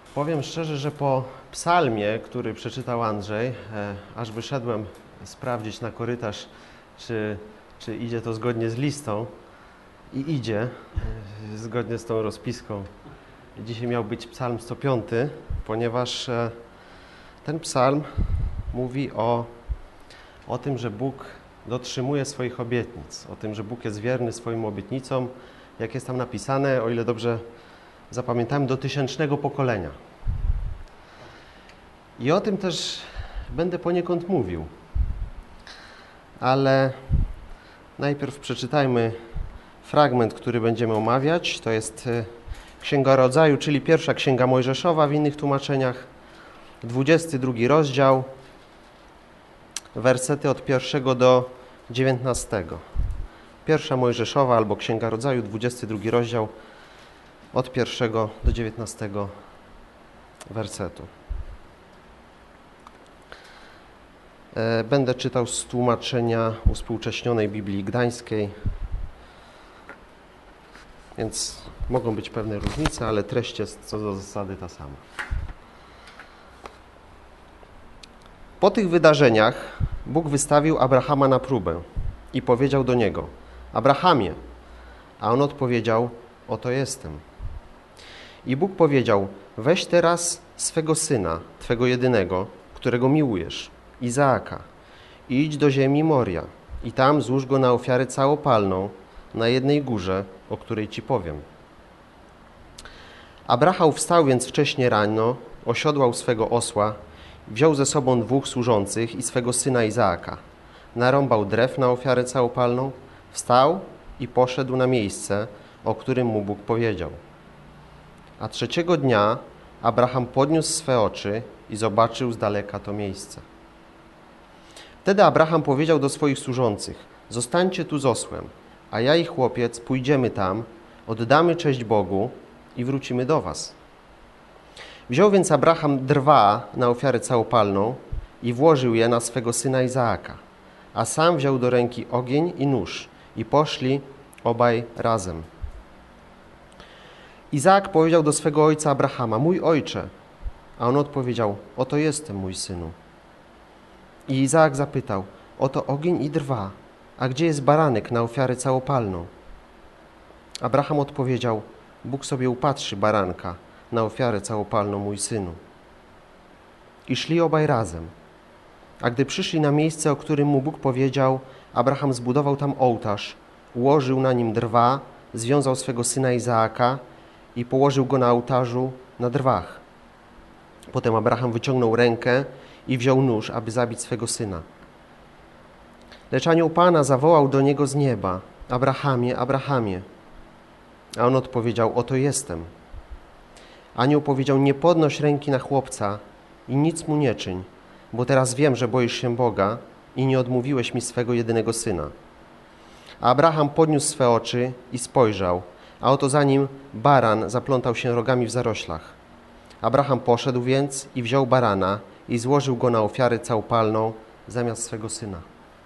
Powiem szczerze, że po psalmie, który przeczytał Andrzej, aż wyszedłem sprawdzić na korytarz, czy idzie to zgodnie z listą. I idzie, zgodnie z tą rozpiską. Dzisiaj miał być psalm 105, ponieważ ten psalm mówi o tym, że Bóg dotrzymuje swoich obietnic, o tym, że Bóg jest wierny swoim obietnicom, jak jest tam napisane, o ile dobrze zapamiętałem, do 1000 pokolenia. I o tym też będę poniekąd mówił. Ale najpierw przeczytajmy fragment, który będziemy omawiać. To jest Księga Rodzaju, czyli pierwsza Księga Mojżeszowa w innych tłumaczeniach, 22 rozdział, wersety od 1 do 19. Pierwsza Mojżeszowa albo Księga Rodzaju, 22 rozdział, od 1 do 19 wersetu. Będę czytał z tłumaczenia uspółcześnionej Biblii Gdańskiej, więc mogą być pewne różnice, ale treść jest co do zasady ta sama. Po tych wydarzeniach Bóg wystawił Abrahama na próbę i powiedział do niego: Abrahamie, a on odpowiedział: oto jestem. I Bóg powiedział: weź teraz swego syna, twego jedynego, którego miłujesz, Izaaka, i idź do ziemi Moria i tam złóż go na ofiarę całopalną na jednej górze, o której ci powiem. Abraham wstał więc wcześnie rano, osiodłał swego osła, wziął ze sobą 2 służących i swego syna Izaaka. Narąbał drew na ofiarę całopalną, wstał i poszedł na miejsce, o którym mu Bóg powiedział. A 3 dnia Abraham podniósł swe oczy i zobaczył z daleka to miejsce. Wtedy Abraham powiedział do swoich służących: zostańcie tu z osłem, a ja i chłopiec pójdziemy tam, oddamy cześć Bogu i wrócimy do was. Wziął więc Abraham drwa na ofiarę całopalną i włożył je na swego syna Izaaka, a sam wziął do ręki ogień i nóż i poszli obaj razem. Izaak powiedział do swego ojca Abrahama: mój ojcze. A on odpowiedział: oto jestem, mój synu. I Izaak zapytał: oto ogień i drwa, a gdzie jest baranek na ofiarę całopalną? Abraham odpowiedział: Bóg sobie upatrzy baranka na ofiarę całopalną, mój synu. I szli obaj razem. A gdy przyszli na miejsce, o którym mu Bóg powiedział, Abraham zbudował tam ołtarz, ułożył na nim drwa, związał swego syna Izaaka i położył go na ołtarzu na drwach. Potem Abraham wyciągnął rękę i wziął nóż, aby zabić swego syna. Lecz anioł Pana zawołał do niego z nieba: Abrahamie, Abrahamie. A on odpowiedział: oto jestem. Anioł powiedział: nie podnoś ręki na chłopca i nic mu nie czyń, bo teraz wiem, że boisz się Boga i nie odmówiłeś mi swego jedynego syna. A Abraham podniósł swe oczy i spojrzał, a oto za nim baran zaplątał się rogami w zaroślach. Abraham poszedł więc i wziął barana i złożył go na ofiarę całopalną zamiast swego syna.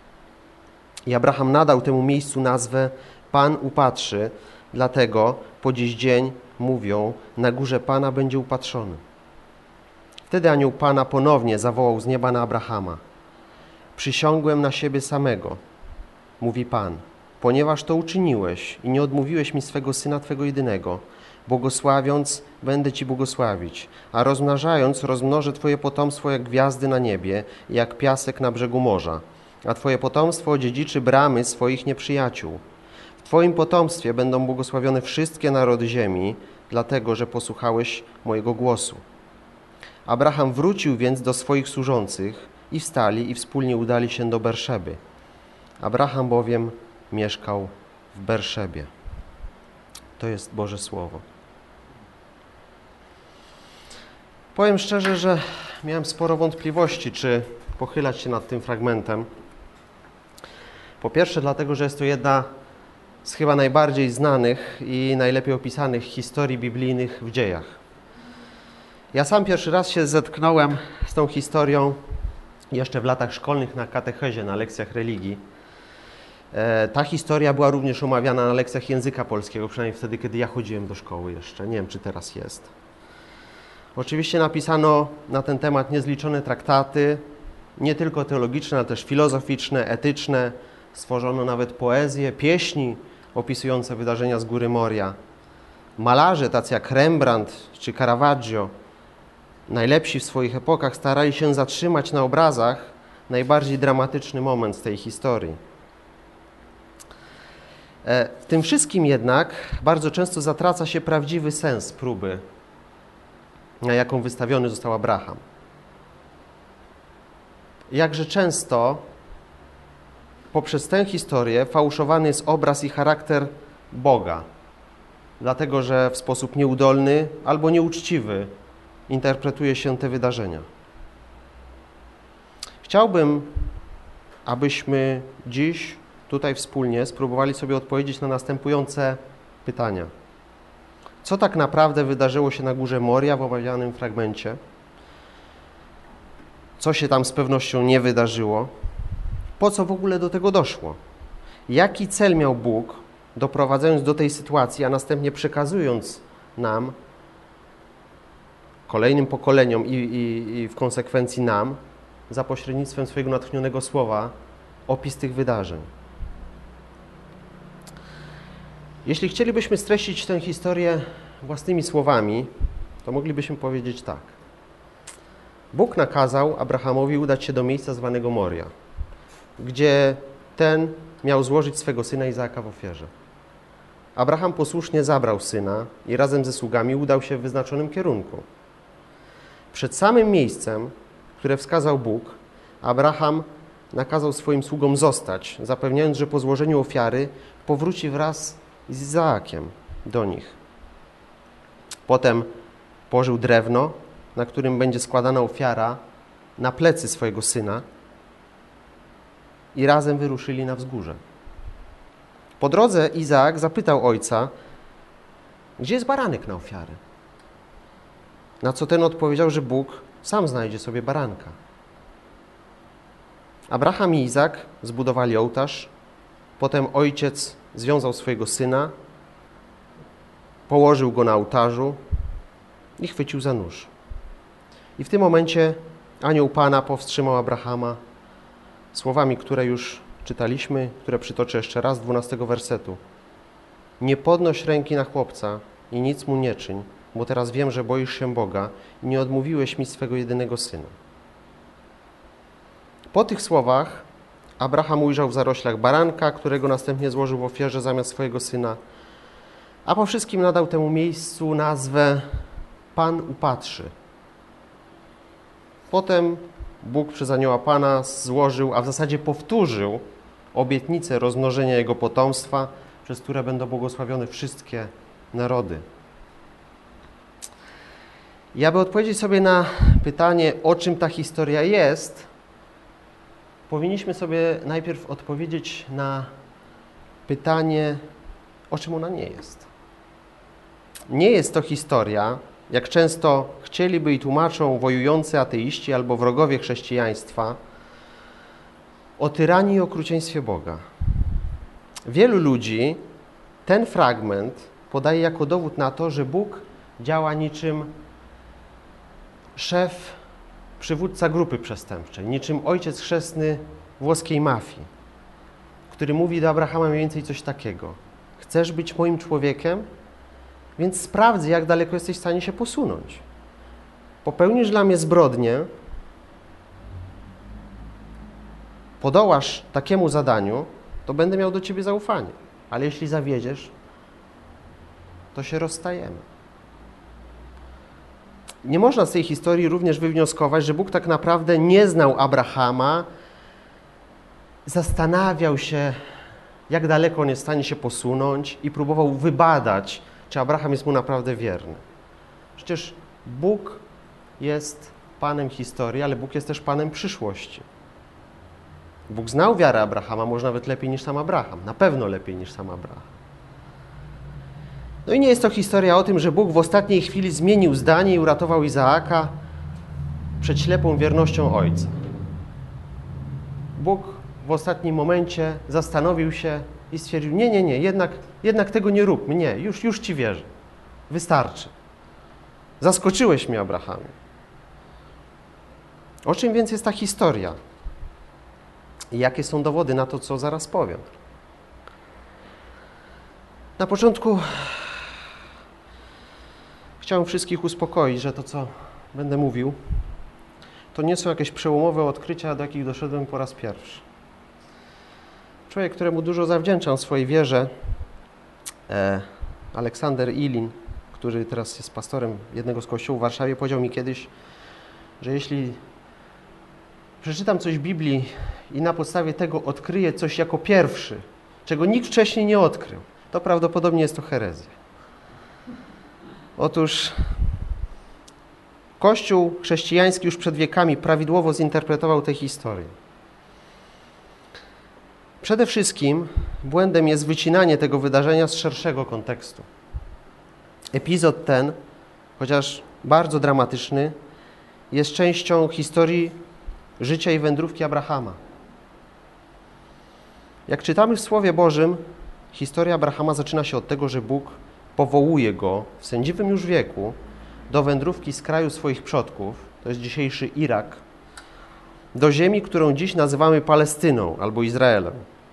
I Abraham nadał temu miejscu nazwę Pan upatrzy, dlatego po dziś dzień mówią: na górze Pana będzie upatrzony. Wtedy anioł Pana ponownie zawołał z nieba na Abrahama: przysiągłem na siebie samego, mówi Pan, ponieważ to uczyniłeś i nie odmówiłeś mi swego syna twego jedynego, błogosławiąc będę ci błogosławić, a rozmnażając rozmnożę twoje potomstwo jak gwiazdy na niebie i jak piasek na brzegu morza, a twoje potomstwo odziedziczy bramy swoich nieprzyjaciół. W twoim potomstwie będą błogosławione wszystkie narody ziemi, dlatego że posłuchałeś mojego głosu. Abraham wrócił więc do swoich służących i wstali i wspólnie udali się do Berszeby. Abraham bowiem mieszkał w Berszebie. To jest Boże Słowo. Powiem szczerze, że miałem sporo wątpliwości, czy pochylać się nad tym fragmentem. Po pierwsze dlatego, że jest to jedna z chyba najbardziej znanych i najlepiej opisanych historii biblijnych w dziejach. Ja sam pierwszy raz się zetknąłem z tą historią jeszcze w latach szkolnych na katechezie, na lekcjach religii. Ta historia była również omawiana na lekcjach języka polskiego, przynajmniej wtedy, kiedy ja chodziłem do szkoły jeszcze. Nie wiem, czy teraz jest. Oczywiście napisano na ten temat niezliczone traktaty, nie tylko teologiczne, ale też filozoficzne, etyczne. Stworzono nawet poezję, pieśni opisujące wydarzenia z Góry Moria. Malarze tacy jak Rembrandt czy Caravaggio, najlepsi w swoich epokach, starali się zatrzymać na obrazach najbardziej dramatyczny moment z tej historii. W tym wszystkim jednak bardzo często zatraca się prawdziwy sens próby, na jaką wystawiony został Abraham. Jakże często poprzez tę historię fałszowany jest obraz i charakter Boga, dlatego że w sposób nieudolny albo nieuczciwy interpretuje się te wydarzenia. Chciałbym, abyśmy dziś tutaj wspólnie spróbowali sobie odpowiedzieć na następujące pytania. Co tak naprawdę wydarzyło się na Górze Moria w omawianym fragmencie? Co się tam z pewnością nie wydarzyło? Po co w ogóle do tego doszło? Jaki cel miał Bóg, doprowadzając do tej sytuacji, a następnie przekazując nam, kolejnym pokoleniom i w konsekwencji nam, za pośrednictwem swojego natchnionego słowa, opis tych wydarzeń? Jeśli chcielibyśmy streścić tę historię własnymi słowami, to moglibyśmy powiedzieć tak. Bóg nakazał Abrahamowi udać się do miejsca zwanego Moria, gdzie ten miał złożyć swego syna Izaaka w ofierze. Abraham posłusznie zabrał syna i razem ze sługami udał się w wyznaczonym kierunku. Przed samym miejscem, które wskazał Bóg, Abraham nakazał swoim sługom zostać, zapewniając, że po złożeniu ofiary powróci wraz z Izaakiem do nich. Potem położył drewno, na którym będzie składana ofiara, na plecy swojego syna i razem wyruszyli na wzgórze. Po drodze Izaak zapytał ojca, gdzie jest baranek na ofiarę? Na co ten odpowiedział, że Bóg sam znajdzie sobie baranka. Abraham i Izaak zbudowali ołtarz, potem ojciec związał swojego syna, położył go na ołtarzu i chwycił za nóż. I w tym momencie anioł Pana powstrzymał Abrahama słowami, które już czytaliśmy, które przytoczę jeszcze raz, 12 wersetu. Nie podnoś ręki na chłopca i nic mu nie czyń, bo teraz wiem, że boisz się Boga i nie odmówiłeś mi swego jedynego syna. Po tych słowach Abraham ujrzał w zaroślach baranka, którego następnie złożył w ofierze zamiast swojego syna, a po wszystkim nadał temu miejscu nazwę Pan upatrzy. Potem Bóg przez anioła Pana złożył, a w zasadzie powtórzył obietnicę rozmnożenia jego potomstwa, przez które będą błogosławione wszystkie narody. I aby odpowiedzieć sobie na pytanie, o czym ta historia jest, powinniśmy sobie najpierw odpowiedzieć na pytanie, o czym ona nie jest. Nie jest to historia, jak często chcieliby i tłumaczą wojujący ateiści albo wrogowie chrześcijaństwa, o tyranii i okrucieństwie Boga. Wielu ludzi ten fragment podaje jako dowód na to, że Bóg działa niczym szef, przywódca grupy przestępczej, niczym ojciec chrzestny włoskiej mafii, który mówi do Abrahama mniej więcej coś takiego. Chcesz być moim człowiekiem? Więc sprawdzę, jak daleko jesteś w stanie się posunąć. Popełnisz dla mnie zbrodnię, podołasz takiemu zadaniu, to będę miał do ciebie zaufanie. Ale jeśli zawiedziesz, to się rozstajemy. Nie można z tej historii również wywnioskować, że Bóg tak naprawdę nie znał Abrahama, zastanawiał się, jak daleko on jest w stanie się posunąć i próbował wybadać, czy Abraham jest mu naprawdę wierny. Przecież Bóg jest Panem historii, ale Bóg jest też Panem przyszłości. Bóg znał wiarę Abrahama, może nawet lepiej niż sam Abraham. Na pewno lepiej niż sam Abraham. No i nie jest to historia o tym, że Bóg w ostatniej chwili zmienił zdanie i uratował Izaaka przed ślepą wiernością ojca. Bóg w ostatnim momencie zastanowił się i stwierdził, nie, jednak tego nie róbmy, nie, już ci wierzę, wystarczy. Zaskoczyłeś mnie, Abrahamie. O czym więc jest ta historia? I jakie są dowody na to, co zaraz powiem? Na początku chciałem wszystkich uspokoić, że to, co będę mówił, to nie są jakieś przełomowe odkrycia, do jakich doszedłem po raz pierwszy. Człowiek, któremu dużo zawdzięczam swojej wierze, Aleksander Ilin, który teraz jest pastorem jednego z kościołów w Warszawie, powiedział mi kiedyś, że jeśli przeczytam coś w Biblii i na podstawie tego odkryję coś jako pierwszy, czego nikt wcześniej nie odkrył, to prawdopodobnie jest to herezja. Otóż Kościół chrześcijański już przed wiekami prawidłowo zinterpretował tę historię. Przede wszystkim błędem jest wycinanie tego wydarzenia z szerszego kontekstu. Epizod ten, chociaż bardzo dramatyczny, jest częścią historii życia i wędrówki Abrahama. Jak czytamy w Słowie Bożym, historia Abrahama zaczyna się od tego, że Bóg powołuje go w sędziwym już wieku do wędrówki z kraju swoich przodków, to jest dzisiejszy Irak, do ziemi, którą dziś nazywamy Palestyną albo Izraelem.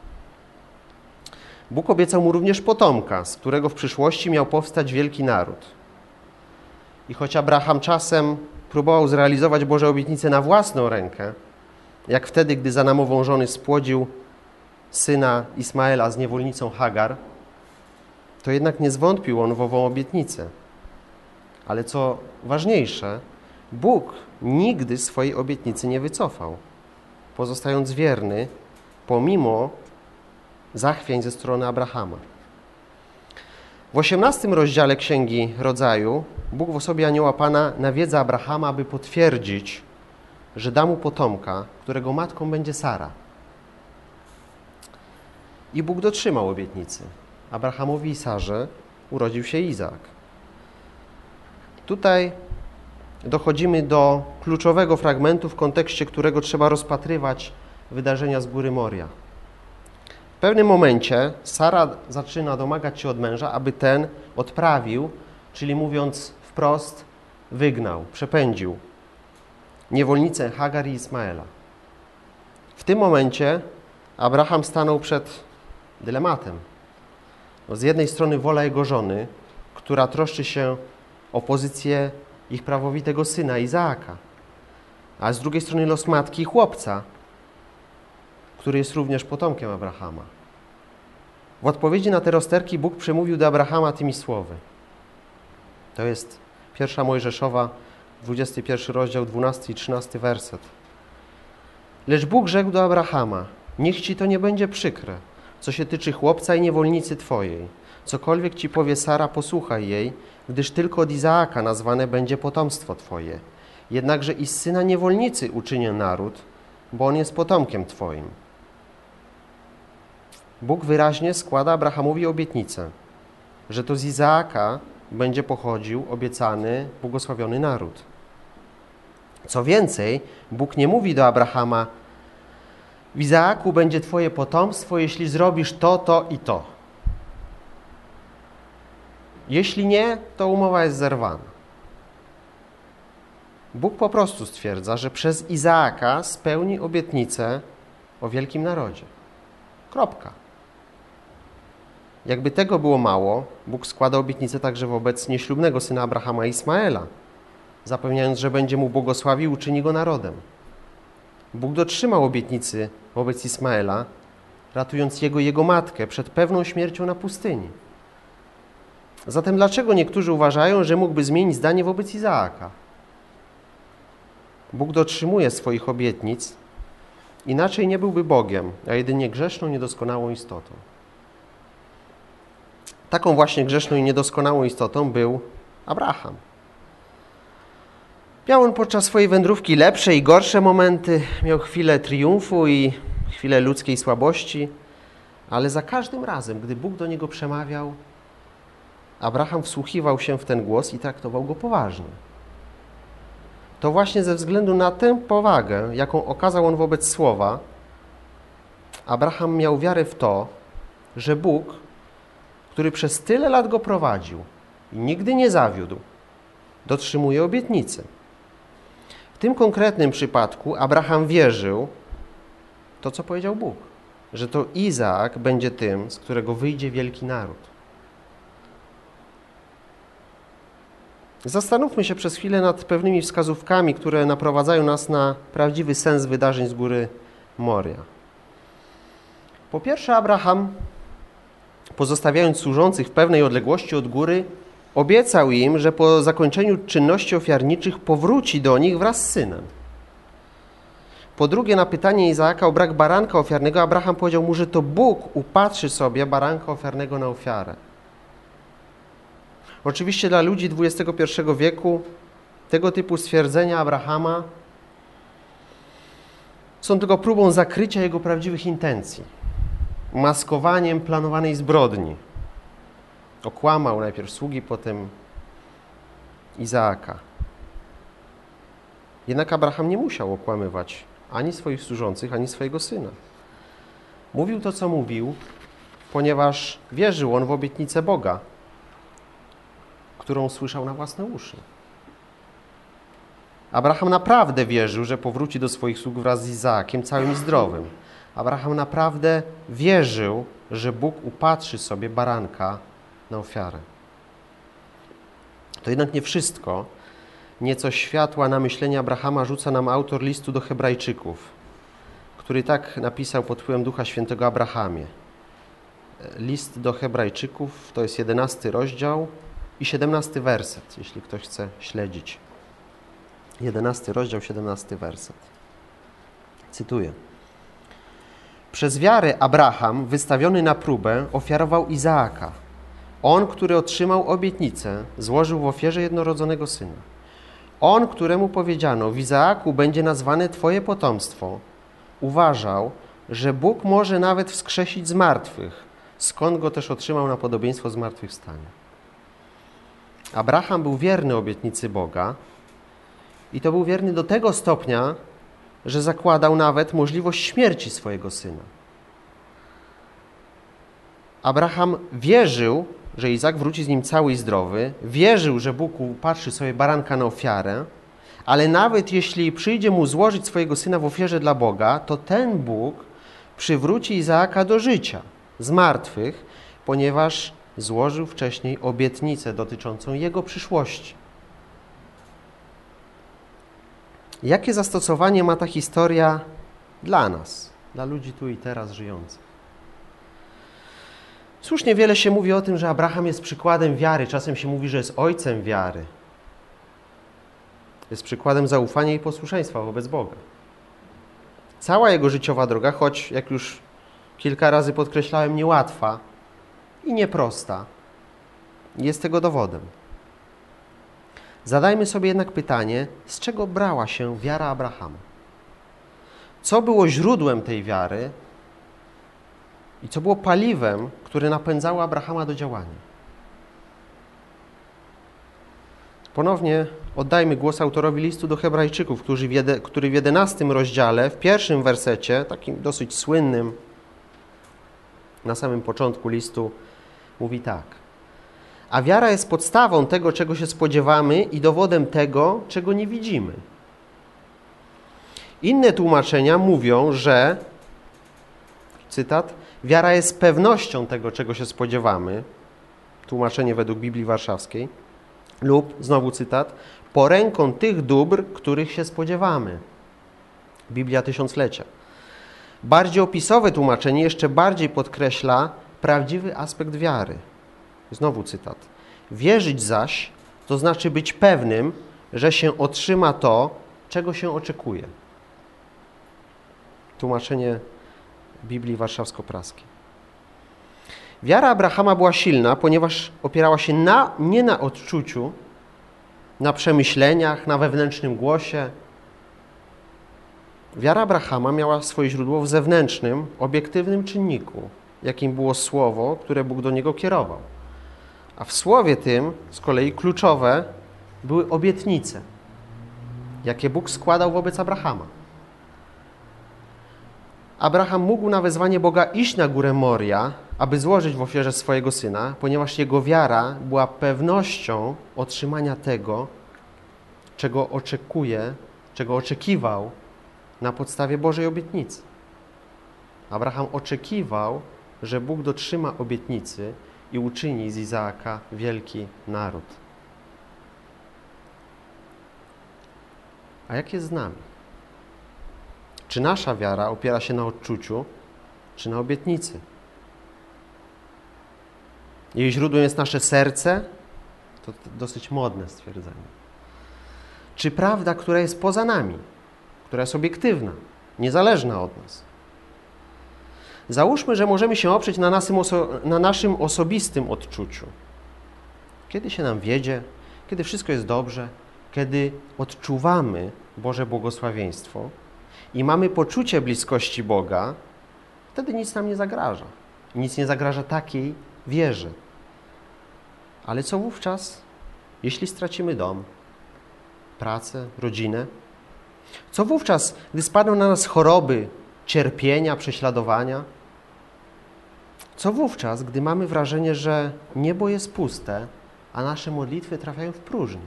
Bóg obiecał mu również potomka, z którego w przyszłości miał powstać wielki naród. I choć Abraham czasem próbował zrealizować Boże obietnice na własną rękę, jak wtedy, gdy za namową żony spłodził syna Ismaela z niewolnicą Hagar, to jednak nie zwątpił on w ową obietnicę. Ale co ważniejsze, Bóg nigdy swojej obietnicy nie wycofał, pozostając wierny pomimo zachwiań ze strony Abrahama. W 18 rozdziale Księgi Rodzaju Bóg w osobie anioła Pana nawiedza Abrahama, aby potwierdzić, że da mu potomka, którego matką będzie Sara. I Bóg dotrzymał obietnicy. Abrahamowi i Sarze urodził się Izaak. Tutaj dochodzimy do kluczowego fragmentu, w kontekście którego trzeba rozpatrywać wydarzenia z góry Moria. W pewnym momencie Sara zaczyna domagać się od męża, aby ten odprawił, czyli mówiąc wprost, wygnał, przepędził niewolnicę Hagar i Ismaela. W tym momencie Abraham stanął przed dylematem. Z jednej strony wola jego żony, która troszczy się o pozycję ich prawowitego syna Izaaka, a z drugiej strony los matki i chłopca, który jest również potomkiem Abrahama. W odpowiedzi na te rozterki Bóg przemówił do Abrahama tymi słowy. To jest 1 Mojżeszowa, 21 rozdział, 12 i 13 werset. Lecz Bóg rzekł do Abrahama, niech ci to nie będzie przykre, co się tyczy chłopca i niewolnicy twojej. Cokolwiek ci powie Sara, posłuchaj jej, gdyż tylko od Izaaka nazwane będzie potomstwo twoje. Jednakże i z syna niewolnicy uczynię naród, bo on jest potomkiem twoim. Bóg wyraźnie składa Abrahamowi obietnicę, że to z Izaaka będzie pochodził obiecany, błogosławiony naród. Co więcej, Bóg nie mówi do Abrahama, w Izaaku będzie twoje potomstwo, jeśli zrobisz to, to i to. Jeśli nie, to umowa jest zerwana. Bóg po prostu stwierdza, że przez Izaaka spełni obietnicę o wielkim narodzie. Kropka. Jakby tego było mało, Bóg składa obietnicę także wobec nieślubnego syna Abrahama Ismaela, zapewniając, że będzie mu błogosławił i uczyni go narodem. Bóg dotrzymał obietnicy wobec Ismaela, ratując jego i jego matkę przed pewną śmiercią na pustyni. Zatem dlaczego niektórzy uważają, że mógłby zmienić zdanie wobec Izaaka? Bóg dotrzymuje swoich obietnic, inaczej nie byłby Bogiem, a jedynie grzeszną, niedoskonałą istotą. Taką właśnie grzeszną i niedoskonałą istotą był Abraham. Miał on podczas swojej wędrówki lepsze i gorsze momenty, miał chwilę triumfu i chwilę ludzkiej słabości, ale za każdym razem, gdy Bóg do niego przemawiał, Abraham wsłuchiwał się w ten głos i traktował go poważnie. To właśnie ze względu na tę powagę, jaką okazał on wobec słowa, Abraham miał wiarę w to, że Bóg, który przez tyle lat go prowadził i nigdy nie zawiódł, dotrzymuje obietnicy. W tym konkretnym przypadku Abraham wierzył to, co powiedział Bóg, że to Izaak będzie tym, z którego wyjdzie wielki naród. Zastanówmy się przez chwilę nad pewnymi wskazówkami, które naprowadzają nas na prawdziwy sens wydarzeń z góry Moria. Po pierwsze, Abraham, pozostawiając służących w pewnej odległości od góry, obiecał im, że po zakończeniu czynności ofiarniczych powróci do nich wraz z synem. Po drugie, na pytanie Izaaka o brak baranka ofiarnego, Abraham powiedział mu, że to Bóg upatrzy sobie baranka ofiarnego na ofiarę. Oczywiście dla ludzi XXI wieku tego typu stwierdzenia Abrahama są tylko próbą zakrycia jego prawdziwych intencji, maskowaniem planowanej zbrodni. Okłamał najpierw sługi, potem Izaaka. Jednak Abraham nie musiał okłamywać ani swoich służących, ani swojego syna. Mówił to, co mówił, ponieważ wierzył on w obietnicę Boga, którą słyszał na własne uszy. Abraham naprawdę wierzył, że powróci do swoich sług wraz z Izaakiem całym i zdrowym. Abraham naprawdę wierzył, że Bóg upatrzy sobie baranka na ofiarę. To jednak nie wszystko. Nieco światła na myślenie Abrahama rzuca nam autor listu do Hebrajczyków, który tak napisał pod wpływem Ducha Świętego Abrahamie. List do Hebrajczyków to jest 11 rozdział i 17 werset, jeśli ktoś chce śledzić. 11 rozdział, 17 werset. Cytuję. Przez wiarę Abraham, wystawiony na próbę, ofiarował Izaaka. On, który otrzymał obietnicę, złożył w ofierze jednorodzonego syna. On, któremu powiedziano, w Izaaku będzie nazwane Twoje potomstwo, uważał, że Bóg może nawet wskrzesić z martwych, skąd go też otrzymał na podobieństwo zmartwychwstania. Abraham był wierny obietnicy Boga i to był wierny do tego stopnia, że zakładał nawet możliwość śmierci swojego syna. Abraham wierzył, że Izaak wróci z nim cały i zdrowy, wierzył, że Bóg upatrzy sobie baranka na ofiarę, ale nawet jeśli przyjdzie mu złożyć swojego syna w ofierze dla Boga, to ten Bóg przywróci Izaaka do życia z martwych, ponieważ złożył wcześniej obietnicę dotyczącą jego przyszłości. Jakie zastosowanie ma ta historia dla nas, dla ludzi tu i teraz żyjących? Słusznie wiele się mówi o tym, że Abraham jest przykładem wiary. Czasem się mówi, że jest ojcem wiary. Jest przykładem zaufania i posłuszeństwa wobec Boga. Cała jego życiowa droga, choć jak już kilka razy podkreślałem, niełatwa i nieprosta, jest tego dowodem. Zadajmy sobie jednak pytanie, z czego brała się wiara Abrahama? Co było źródłem tej wiary i co było paliwem, które napędzało Abrahama do działania? Ponownie oddajmy głos autorowi listu do Hebrajczyków, który w 11 rozdziale, w pierwszym wersecie, takim dosyć słynnym, na samym początku listu, mówi tak. A wiara jest podstawą tego, czego się spodziewamy i dowodem tego, czego nie widzimy. Inne tłumaczenia mówią, że, cytat, wiara jest pewnością tego, czego się spodziewamy, tłumaczenie według Biblii Warszawskiej, lub, znowu cytat, poręką tych dóbr, których się spodziewamy. Biblia Tysiąclecia. Bardziej opisowe tłumaczenie jeszcze bardziej podkreśla prawdziwy aspekt wiary. Znowu cytat. Wierzyć zaś, to znaczy być pewnym, że się otrzyma to, czego się oczekuje. Tłumaczenie Biblii Warszawsko-Praskiej. Wiara Abrahama była silna, ponieważ opierała się nie na odczuciu, na przemyśleniach, na wewnętrznym głosie. Wiara Abrahama miała swoje źródło w zewnętrznym, obiektywnym czynniku, jakim było słowo, które Bóg do niego kierował. A w słowie tym z kolei kluczowe były obietnice, jakie Bóg składał wobec Abrahama. Abraham mógł na wezwanie Boga iść na górę Moria, aby złożyć w ofierze swojego syna, ponieważ jego wiara była pewnością otrzymania tego, czego oczekuje, czego oczekiwał na podstawie Bożej obietnicy. Abraham oczekiwał, że Bóg dotrzyma obietnicy i uczyni z Izaaka wielki naród. A jak jest z nami? Czy nasza wiara opiera się na odczuciu, czy na obietnicy? Jej źródłem jest nasze serce? To dosyć modne stwierdzenie. Czy prawda, która jest poza nami, która jest obiektywna, niezależna od nas? Załóżmy, że możemy się oprzeć na naszym osobistym odczuciu. Kiedy się nam wiedzie, kiedy wszystko jest dobrze, kiedy odczuwamy Boże błogosławieństwo i mamy poczucie bliskości Boga, wtedy nic nam nie zagraża. Nic nie zagraża takiej wierze. Ale co wówczas, jeśli stracimy dom, pracę, rodzinę? Co wówczas, gdy spadną na nas choroby, cierpienia, prześladowania? Co wówczas, gdy mamy wrażenie, że niebo jest puste, a nasze modlitwy trafiają w próżnię?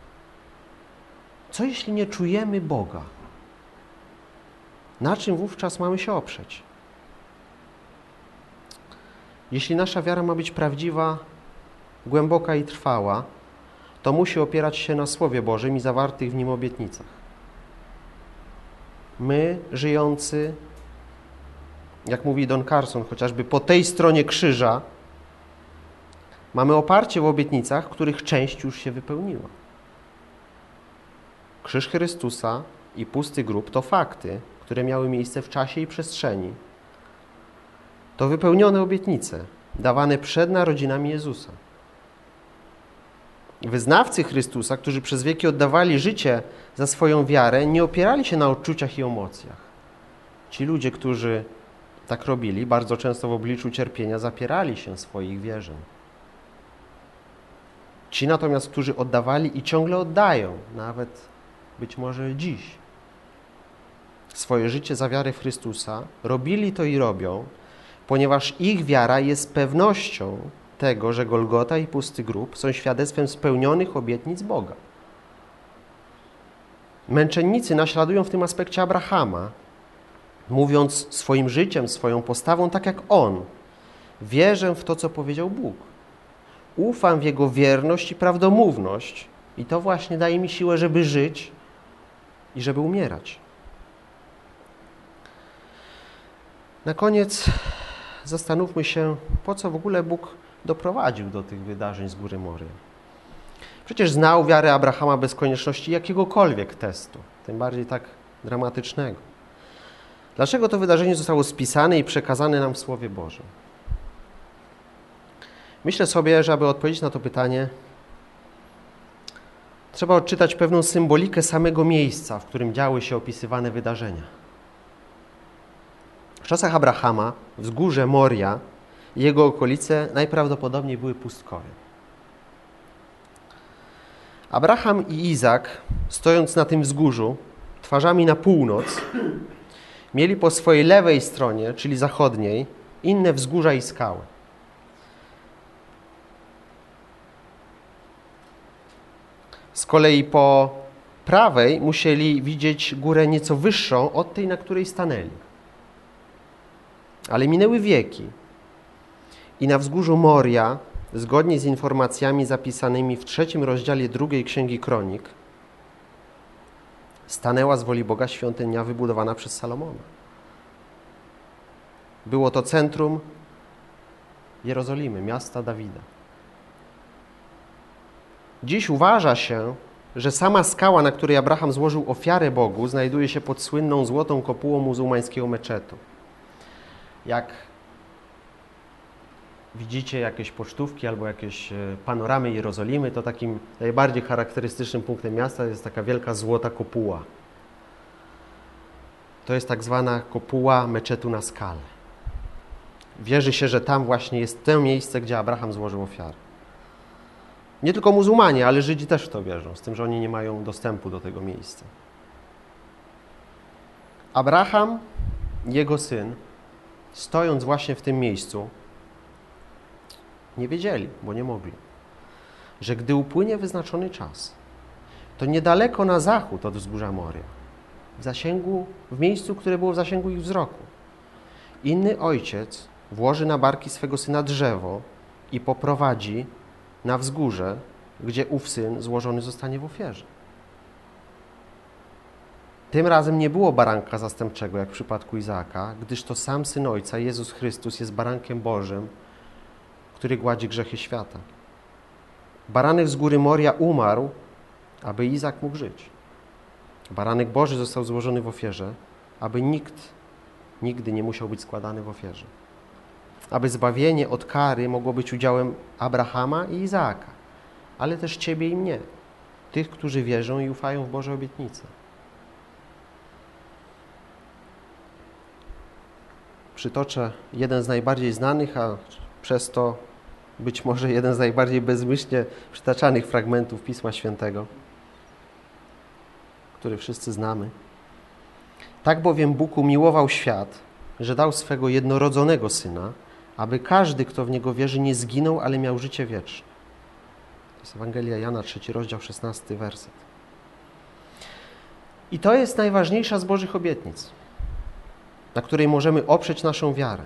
Co jeśli nie czujemy Boga? Na czym wówczas mamy się oprzeć? Jeśli nasza wiara ma być prawdziwa, głęboka i trwała, to musi opierać się na Słowie Bożym i zawartych w nim obietnicach. My, żyjący, jak mówi Don Carson, chociażby po tej stronie krzyża, mamy oparcie w obietnicach, których część już się wypełniła. Krzyż Chrystusa i pusty grób to fakty, które miały miejsce w czasie i przestrzeni. To wypełnione obietnice, dawane przed narodzinami Jezusa. Wyznawcy Chrystusa, którzy przez wieki oddawali życie za swoją wiarę, nie opierali się na odczuciach i emocjach. Ci ludzie, którzy tak robili, bardzo często w obliczu cierpienia zapierali się swoich wierzeń. Ci natomiast, którzy oddawali i ciągle oddają, nawet być może dziś, swoje życie za wiarę w Chrystusa, robili to i robią, ponieważ ich wiara jest pewnością tego, że Golgota i pusty grób są świadectwem spełnionych obietnic Boga. Męczennicy naśladują w tym aspekcie Abrahama, mówiąc swoim życiem, swoją postawą tak jak on. Wierzę w to, co powiedział Bóg. Ufam w Jego wierność i prawdomówność i to właśnie daje mi siłę, żeby żyć i żeby umierać. Na koniec zastanówmy się, po co w ogóle Bóg doprowadził do tych wydarzeń z góry Mory. Przecież znał wiarę Abrahama bez konieczności jakiegokolwiek testu, tym bardziej tak dramatycznego. Dlaczego to wydarzenie zostało spisane i przekazane nam w Słowie Bożym? Myślę sobie, że aby odpowiedzieć na to pytanie, trzeba odczytać pewną symbolikę samego miejsca, w którym działy się opisywane wydarzenia. W czasach Abrahama wzgórze Moria i jego okolice najprawdopodobniej były pustkowie. Abraham i Izak, stojąc na tym wzgórzu, twarzami na północ, mieli po swojej lewej stronie, czyli zachodniej, inne wzgórza i skały. Z kolei po prawej musieli widzieć górę nieco wyższą od tej, na której stanęli. Ale minęły wieki i na wzgórzu Moria, zgodnie z informacjami zapisanymi w 3 rozdziale 2 Księgi Kronik, stanęła z woli Boga świątynia wybudowana przez Salomona. Było to centrum Jerozolimy, miasta Dawida. Dziś uważa się, że sama skała, na której Abraham złożył ofiarę Bogu, znajduje się pod słynną złotą kopułą muzułmańskiego meczetu. Jak widzicie jakieś pocztówki albo jakieś panoramy Jerozolimy, to takim najbardziej charakterystycznym punktem miasta jest taka wielka złota kopuła. To jest tak zwana kopuła meczetu na skale. Wierzy się, że tam właśnie jest to miejsce, gdzie Abraham złożył ofiarę. Nie tylko muzułmanie, ale Żydzi też w to wierzą, z tym, że oni nie mają dostępu do tego miejsca. Abraham i jego syn, stojąc właśnie w tym miejscu, nie wiedzieli, bo nie mogli, że gdy upłynie wyznaczony czas, to niedaleko na zachód od wzgórza Moria, w miejscu, które było w zasięgu ich wzroku. Inny ojciec włoży na barki swego syna drzewo i poprowadzi na wzgórze, gdzie ów syn złożony zostanie w ofierze. Tym razem nie było baranka zastępczego, jak w przypadku Izaaka, gdyż to sam Syn Ojca, Jezus Chrystus, jest barankiem Bożym, który gładzi grzechy świata. Baranek z góry Moria umarł, aby Izaak mógł żyć. Baranek Boży został złożony w ofierze, aby nikt nigdy nie musiał być składany w ofierze. Aby zbawienie od kary mogło być udziałem Abrahama i Izaaka, ale też ciebie i mnie, tych, którzy wierzą i ufają w Boże obietnice. Przytoczę jeden z najbardziej znanych, a przez to być może jeden z najbardziej bezmyślnie przytaczanych fragmentów Pisma Świętego, który wszyscy znamy. Tak bowiem Bóg umiłował świat, że dał swego jednorodzonego Syna, aby każdy, kto w Niego wierzy, nie zginął, ale miał życie wieczne. To jest Ewangelia Jana, 3 rozdział, 16 werset. I to jest najważniejsza z Bożych obietnic, na której możemy oprzeć naszą wiarę.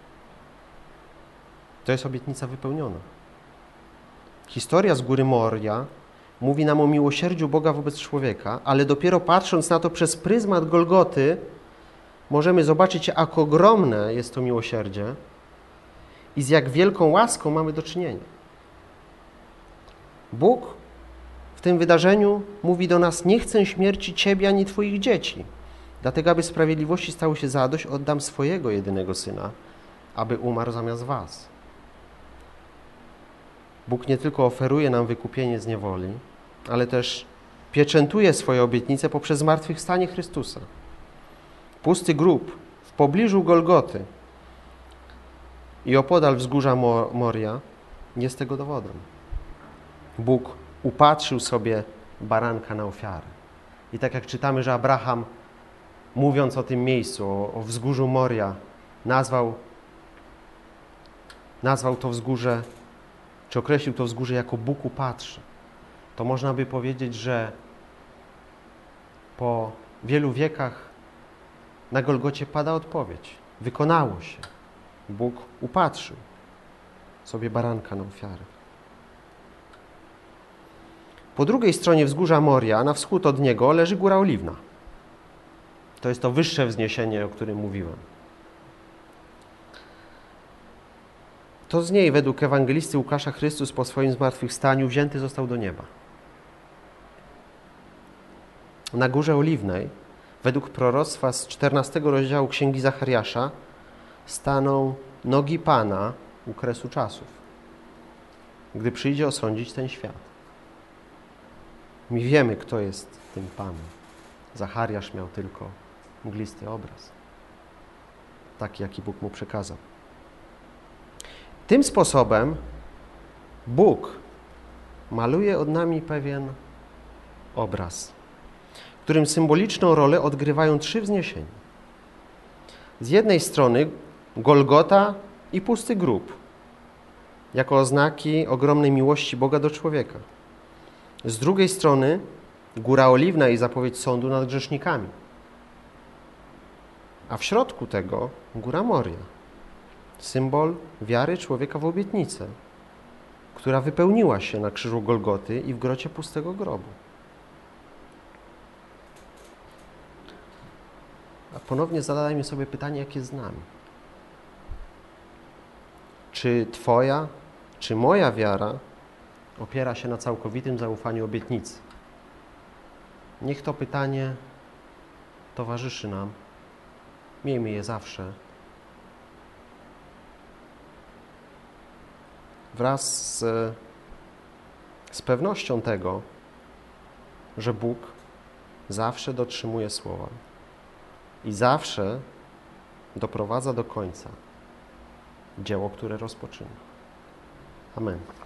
To jest obietnica wypełniona. Historia z góry Moria mówi nam o miłosierdziu Boga wobec człowieka, ale dopiero patrząc na to przez pryzmat Golgoty, możemy zobaczyć, jak ogromne jest to miłosierdzie i z jak wielką łaską mamy do czynienia. Bóg w tym wydarzeniu mówi do nas: nie chcę śmierci Ciebie ani Twoich dzieci, dlatego aby sprawiedliwości stało się zadość, oddam swojego jedynego Syna, aby umarł zamiast was. Bóg nie tylko oferuje nam wykupienie z niewoli, ale też pieczętuje swoje obietnice poprzez zmartwychwstanie Chrystusa. Pusty grób w pobliżu Golgoty i opodal wzgórza Moria jest tego dowodem. Bóg upatrzył sobie baranka na ofiarę. I tak jak czytamy, że Abraham, mówiąc o tym miejscu, o wzgórzu Moria, nazwał to wzgórze, czy określił to wzgórze jako Bóg upatrzy, to można by powiedzieć, że po wielu wiekach na Golgocie pada odpowiedź. Wykonało się. Bóg upatrzył sobie baranka na ofiarę. Po drugiej stronie wzgórza Moria, na wschód od niego, leży Góra Oliwna. To jest to wyższe wzniesienie, o którym mówiłem. To z niej, według ewangelisty Łukasza, Chrystus po swoim zmartwychwstaniu wzięty został do nieba. Na Górze Oliwnej, według proroctwa z 14 rozdziału Księgi Zachariasza, staną nogi Pana u kresu czasów, gdy przyjdzie osądzić ten świat. My wiemy, kto jest tym Panem. Zachariasz miał tylko mglisty obraz, taki, jaki Bóg mu przekazał. Tym sposobem Bóg maluje od nami pewien obraz, w którym symboliczną rolę odgrywają 3 wzniesienia. Z jednej strony Golgota i pusty grób, jako oznaki ogromnej miłości Boga do człowieka. Z drugiej strony Góra Oliwna i zapowiedź sądu nad grzesznikami. A w środku tego Góra Moria, symbol wiary człowieka w obietnicę, która wypełniła się na krzyżu Golgoty i w grocie pustego grobu. A ponownie zadajmy sobie pytanie, jak jest z nami. Czy Twoja, czy moja wiara opiera się na całkowitym zaufaniu obietnicy? Niech to pytanie towarzyszy nam. Miejmy je zawsze. Wraz z pewnością tego, że Bóg zawsze dotrzymuje słowa i zawsze doprowadza do końca dzieło, które rozpoczyna. Amen.